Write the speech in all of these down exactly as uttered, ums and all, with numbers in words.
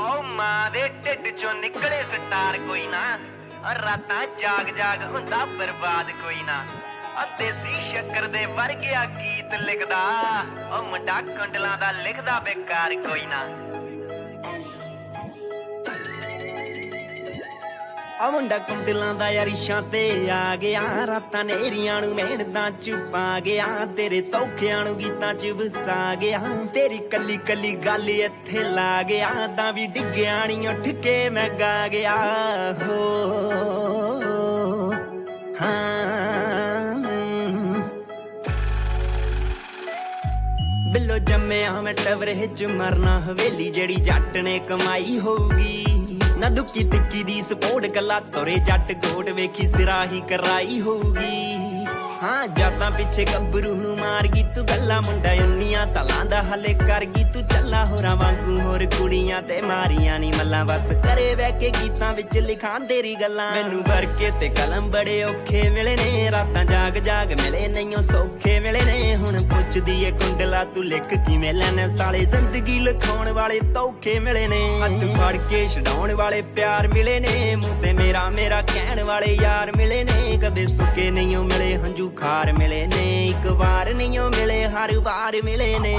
ओ मां दे ढिड चों निकले स्टार कोई ना, रातां जाग जाग हुंदा बर्बाद कोई ना। देसी शक्कर दे वर्गिया गीत लिखदा, ओ मुंडा कुंडलां दा लिखदा बेकार कोई ना। आ मुंडा कुंडलां दा यारिशां ते आ गया, रातां नेरियां नूं मेहनतां च पा गया, तेरे धोखियां नूं गीतां च वसा गया, तेरी कली कली गल इत्थे ला गया, तां भी डिग्गिया नी उठ के मैं गा गया। हो हाँ बिल्लो जम्मिया मैं टवरे च मरना हवेली, जेड़ी जट ने कमाई होगी ना दुक्की तिक्की दी सपोर्ट गला तोरे जट गोट वेखी सिरा ही कराई होगी। हाँ जातां पिछे गब्बरू नूं मार गई तू गल्ला, मुंडा उन्नियां सालां दा हले कर गई तू चला, होरां वांगू होर कुड़ियां ते मारियां नी मल्लां, बस करे बैठ के गीतां विच लिखां तेरी गल्लां। मैनू वर्के ते कलम बड़े औखे मिले ने, रातां जाग जाग मिले नहीं सौखे मिले ने, हुण पुछदी ए कुंडला तू लिख किवें लैना, साले जिंदगी लिखाउण वाले धोखे मिले ने, हत्थ फड़ के छडाउण वाले प्यार मिले ने, मूंह ते मेरा मेरा कहण वाले यार मिले ने, कदे सुके नहीं मिले हंजू खार मिले ने, एक बार नहीं मिले हर बार मिले ने।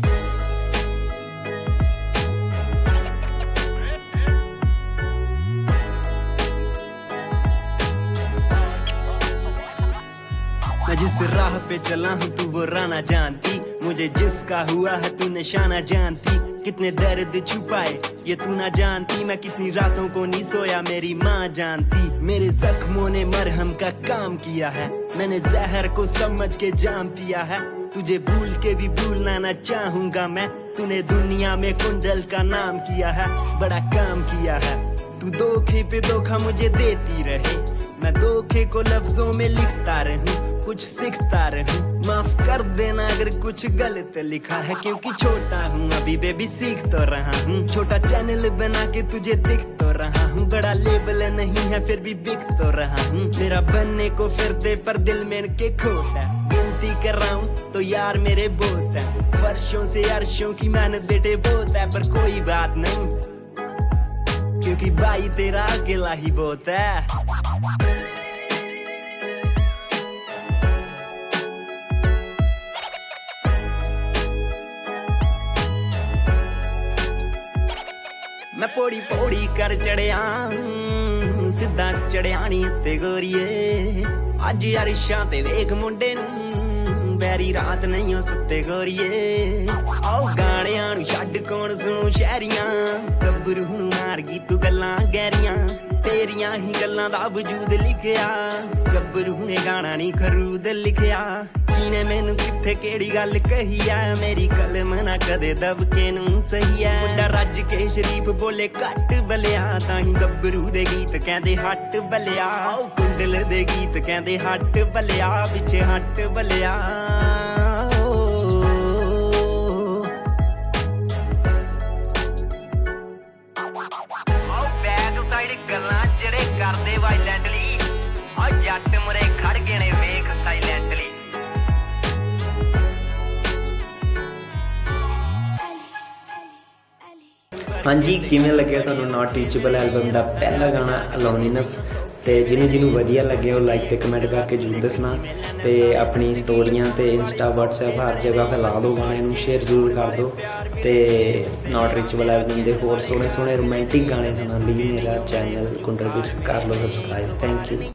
मैं जिस राह पे चला हूँ तू वो राह ना जानती, मुझे जिसका हुआ है तू निशाना जानती, कितने दर्द छुपाए ये तू ना जानती, मैं कितनी रातों को नहीं सोया मेरी माँ जानती, मेरे जख्मों ने मरहम का काम किया है, मैंने जहर को समझ के जाम पिया है, तुझे भूल के भी भूलना ना चाहूंगा मैं, तूने दुनिया में कुंडल का नाम किया है, बड़ा काम किया है, तू धोखे पे धोखा मुझे देती रहे, मैं धोखे को लफ्जों में लिखता रहूं, कुछ सीखता रहूं, माफ कर देना अगर कुछ गलत लिखा है, क्योंकि छोटा हूँ अभी बेबी सीख तो रहा हूँ, छोटा चैनल बना के तुझे दिख तो रहा हूँ, बड़ा लेवल नहीं है फिर भी बिक तो रहा हूँ, मेरा बनने को फिर दे पर दिल में के खोटा, गिनती कर रहा हूँ तो यार मेरे बहुत है, वर्षों से अर्शों की मेहनत बेटे बहुत है, पर कोई बात नहीं क्योंकि भाई तेरा अकेला ही बहुत है। मैं पौड़ी पौड़ी कर चढ़िया सिद्धा चढ़िया नी उत्ते गोरीए, अज अरिशां ते वेख मुंडे नूं बैरी रात नहीं हो सुते गोरीए, आओ गाणियां नूं छड्ड कौन सुनू शहरियां, गब्बरू नूं मार गई तू गल्लां गहरियां, तेरियां ही गल्लां दा वजूद लिखिया, गब्बरू ने गाना नी खरूद लिखिया, ने मैनू किथे केड़ी गल कही है, मेरी कलम ना कदे दबके नूं सही है, मुंडा रज के शरीफ बोले घट बलिया, ताही गब्बरू दे गीत कहंदे हट बलिया, ओ कुंडल दे गीत कहंदे हट बलिया, पिछे हट बलिया। ओ बैक साइड गल्लां ਜਿਹੜੇ ਕਰਦੇ ਵਾਇਲੈਂਟਲੀ, ओ जट मुरे खड़ गए ने वेख साइलेंटली। हाँ जी किमें लगे तुहानू नॉट रीचेबल एल्बम का पहला गाना अलोन इनफ, तो जिन्हें जिन्होंने वधिया लगे वो लाइक ते कमेंट करके जरूर दसना, तो अपनी स्टोरियां ते इंस्टा व्हाट्सएप हर जगह फैला दो, गाने नूं शेयर जरूर कर दो, तो नॉट रीचेबल एल्बम के होर सोहने सोहने रोमांटिक गाने सुनने लिए मेरा चैनल कुंडल बीट्स कर लो सबसक्राइब। Thank you.